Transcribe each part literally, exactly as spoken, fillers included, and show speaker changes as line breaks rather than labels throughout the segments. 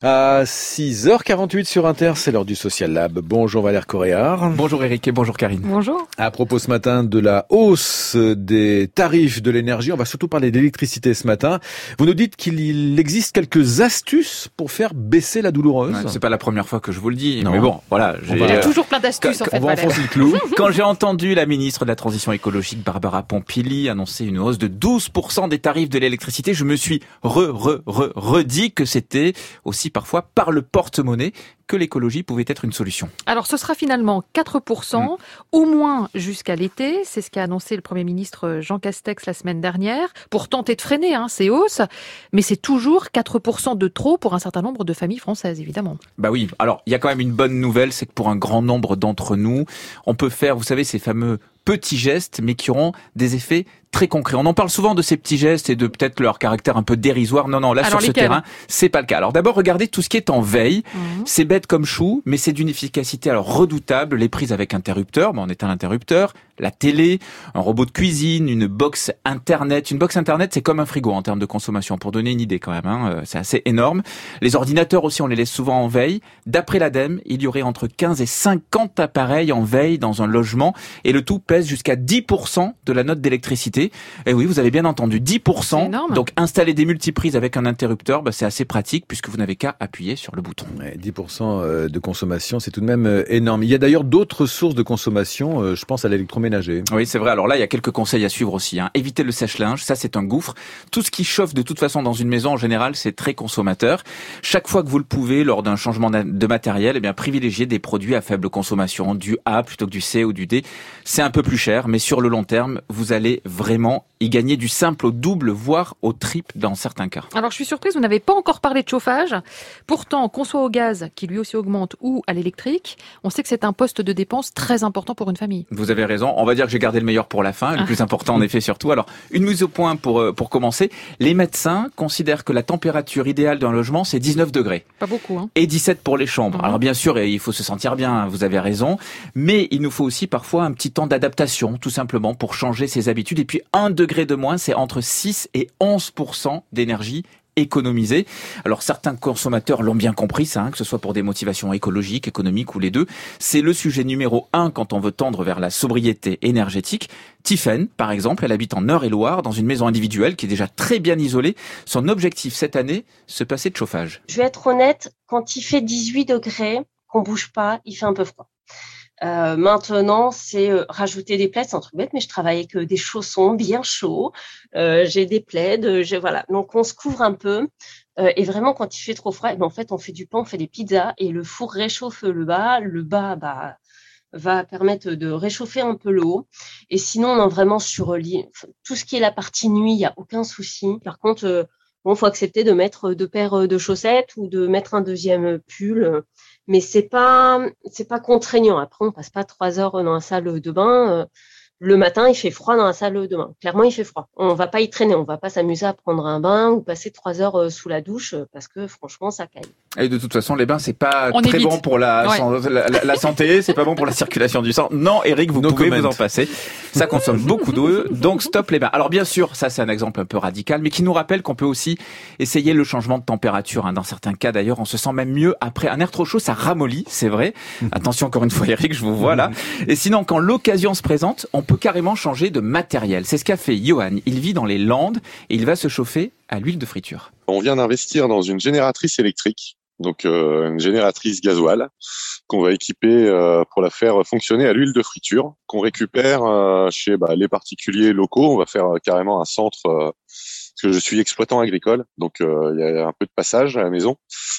À six heures quarante-huit sur Inter, c'est l'heure du Social Lab. Bonjour Valère Coréard.
Bonjour Eric et bonjour Karine.
Bonjour.
À propos ce matin de la hausse des tarifs de l'énergie, on va surtout parler d'électricité ce matin. Vous nous dites qu'il existe quelques astuces pour faire baisser la douloureuse.
Ouais, c'est pas la première fois que je vous le dis,
non.
mais bon, voilà.
J'ai... Il y a toujours plein d'astuces
quand,
en fait.
On va enfoncer le clou.
Quand j'ai entendu la ministre de la Transition écologique, Barbara Pompili, annoncer une hausse de douze pour cent des tarifs de l'électricité, je me suis re, re, re, redit que c'était aussi parfois par le porte-monnaie que l'écologie pouvait être une solution.
Alors ce sera finalement quatre pour cent, mmh. au moins jusqu'à l'été. C'est ce qu'a annoncé le Premier ministre Jean Castex la semaine dernière, pour tenter de freiner hein, ces hausses. Mais c'est toujours quatre pour cent de trop pour un certain nombre de familles françaises, évidemment.
Bah oui, alors il y a quand même une bonne nouvelle, c'est que pour un grand nombre d'entre nous, on peut faire, vous savez, ces fameux petits gestes, mais qui auront des effets très concrets. On en parle souvent de ces petits gestes et de peut-être leur caractère un peu dérisoire. Non, non, là,
Alors,
sur ce terrain, c'est pas le cas. Alors d'abord, regardez tout ce qui est en veille. Mmh. C'est bête comme chou, mais c'est d'une efficacité alors redoutable. Les prises avec interrupteur, bon, on éteint l'interrupteur, la télé, un robot de cuisine, une box internet. Une box internet, c'est comme un frigo en termes de consommation, pour donner une idée quand même. Hein. C'est assez énorme. Les ordinateurs aussi, on les laisse souvent en veille. D'après l'ADEME, il y aurait entre quinze et cinquante appareils en veille dans un logement, et le tout pèse jusqu'à dix pour cent de la note d'électricité. Et oui, vous avez bien entendu, dix pour cent. Donc installer des multiprises avec un interrupteur, bah, c'est assez pratique puisque vous n'avez qu'à appuyer sur le bouton.
Ouais, dix pour cent de consommation, c'est tout de même énorme. Il y a d'ailleurs d'autres sources de consommation, je pense à l'électroménager.
Oui, c'est vrai. Alors là, il y a quelques conseils à suivre aussi. Hein. Évitez le sèche-linge, ça c'est un gouffre. Tout ce qui chauffe de toute façon dans une maison, en général, c'est très consommateur. Chaque fois que vous le pouvez, lors d'un changement de matériel, eh bien privilégiez des produits à faible consommation, du A plutôt que du C ou du D. C'est un peu plus cher, mais sur le long terme, vous allez vraiment y gagner du simple au double, voire au triple dans certains cas.
Alors je suis surprise, vous n'avez pas encore parlé de chauffage. Pourtant, qu'on soit au gaz, qui lui aussi augmente, ou à l'électrique, on sait que c'est un poste de dépense très important pour une famille.
Vous avez raison. On va dire que j'ai gardé le meilleur pour la fin, le plus important en effet surtout. Alors, une mise au point pour pour commencer. Les médecins considèrent que la température idéale d'un logement, c'est dix-neuf degrés.
Pas beaucoup, hein.
Et dix-sept pour les chambres. Mmh. Alors bien sûr, il faut se sentir bien, vous avez raison. Mais il nous faut aussi parfois un petit temps d'adaptation, tout simplement, pour changer ses habitudes. Et puis, un degré de moins, c'est entre six et onze pour cent d'énergie économiser. Alors certains consommateurs l'ont bien compris ça, hein, que ce soit pour des motivations écologiques, économiques ou les deux. C'est le sujet numéro un quand on veut tendre vers la sobriété énergétique. Tiffaine, par exemple, elle habite en Eure-et-Loire dans une maison individuelle qui est déjà très bien isolée. Son objectif cette année, se passer de chauffage.
Je vais être honnête, quand il fait dix-huit degrés, qu'on bouge pas, il fait un peu froid. Euh, maintenant, c'est euh, rajouter des plaids, c'est un truc bête, mais je travaille avec euh, des chaussons bien chauds, euh, j'ai des plaids, euh, j'ai, voilà. Donc, on se couvre un peu. Euh, et vraiment, quand il fait trop froid, eh ben, en fait, on fait du pain, on fait des pizzas et le four réchauffe le bas. Le bas, bah, va permettre de réchauffer un peu le haut. Et sinon, non, vraiment, sur euh, tout ce qui est la partie nuit, il n'y a aucun souci. Par contre, euh, bon, faut accepter de mettre deux paires de chaussettes ou de mettre un deuxième pull. Mais c'est pas, c'est pas contraignant. Après, on passe pas trois heures dans la salle de bain. Le matin, il fait froid dans la salle de bain. Clairement, il fait froid. On va pas y traîner. On va pas s'amuser à prendre un bain ou passer trois heures sous la douche parce que franchement, ça caille.
Et de toute façon, les bains, c'est pas
on
très
évite.
bon pour la, ouais. la, la, la santé. C'est pas bon pour la circulation du sang. Non, Eric, vous no pouvez comment. Vous en passer. Ça consomme beaucoup d'eau. Donc, stop les bains. Alors, bien sûr, ça, c'est un exemple un peu radical, mais qui nous rappelle qu'on peut aussi essayer le changement de température. Hein. Dans certains cas, d'ailleurs, on se sent même mieux après. Un air trop chaud, ça ramollit, c'est vrai. Attention, encore une fois, Eric, je vous vois là. Et sinon, quand l'occasion se présente, on peut carrément changer de matériel. C'est ce qu'a fait Johan. Il vit dans les Landes et il va se chauffer à l'huile de friture.
On vient d'investir dans une génératrice électrique, donc euh, une génératrice gasoil qu'on va équiper euh, pour la faire fonctionner à l'huile de friture, qu'on récupère euh, chez bah, les particuliers locaux. On va faire euh, carrément un centre, euh, parce que je suis exploitant agricole, donc il euh, y a un peu de passage à la maison.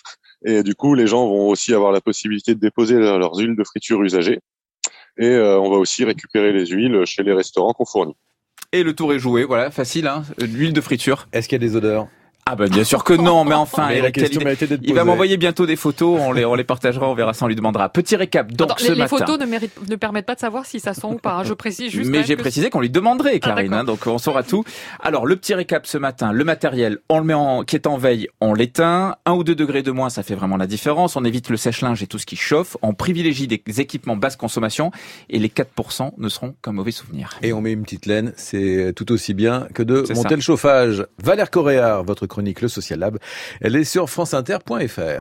Et du coup, les gens vont aussi avoir la possibilité de déposer leurs huiles de friture usagées. Et euh, on va aussi récupérer les huiles chez les restaurants qu'on fournit.
Et le tour est joué, voilà, facile, hein, l'huile de friture.
Est-ce qu'il y a des odeurs ?
Ah ben bien sûr que non, mais enfin,
mais la question méritait d'être posée.
Il va m'envoyer bientôt des photos, on les on les partagera, on verra ça, on lui demandera. Petit récap donc
Attends,
ce
les,
matin.
Les photos ne, méritent, ne permettent pas de savoir si ça sent ou pas, hein, je précise juste.
Mais j'ai
que...
précisé qu'on lui demanderait, Karine, ah, hein, donc on saura tout. Alors le petit récap ce matin, le matériel, on le met en qui est en veille, on l'éteint, un ou deux degrés de moins, ça fait vraiment la différence. On évite le sèche-linge et tout ce qui chauffe, on privilégie des équipements basse consommation et les quatre pour cent ne seront qu'un mauvais souvenir.
Et on met une petite laine, c'est tout aussi bien que de
c'est
monter
ça.
le chauffage. Valère Coréard, votre chronique Le Social Lab, elle est sur franceinter point fr.